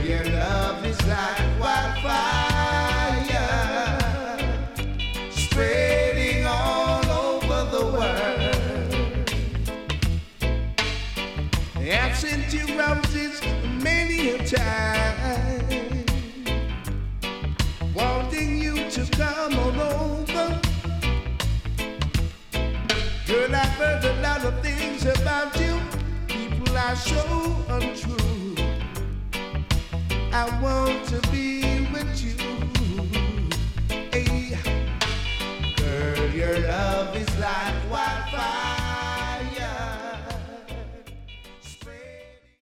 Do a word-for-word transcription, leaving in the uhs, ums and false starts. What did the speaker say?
your love is like wildfire, spreading all over the world. I've sent you roses many a time, wanting you to come on over. Girl, I've heard a lot of things about you. People are so untrue. I want to be with you. Hey, girl, your love is like